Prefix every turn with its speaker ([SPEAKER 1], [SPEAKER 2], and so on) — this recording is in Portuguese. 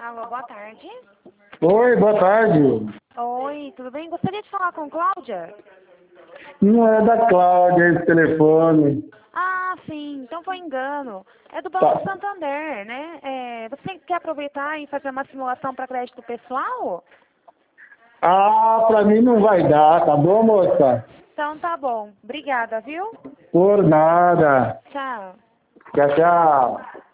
[SPEAKER 1] Alô, boa tarde.
[SPEAKER 2] Oi, boa tarde.
[SPEAKER 1] Oi, tudo bem? Gostaria de falar com Cláudia?
[SPEAKER 2] Não é da Cláudia esse telefone.
[SPEAKER 1] Ah, sim, então foi engano. É do Banco
[SPEAKER 2] Tá.
[SPEAKER 1] Santander, né? Você quer aproveitar e fazer uma simulação para crédito pessoal?
[SPEAKER 2] Ah, pra mim não vai dar, tá bom, moça?
[SPEAKER 1] Então tá bom. Obrigada, viu?
[SPEAKER 2] Por nada.
[SPEAKER 1] Tchau.
[SPEAKER 2] Tchau, tchau.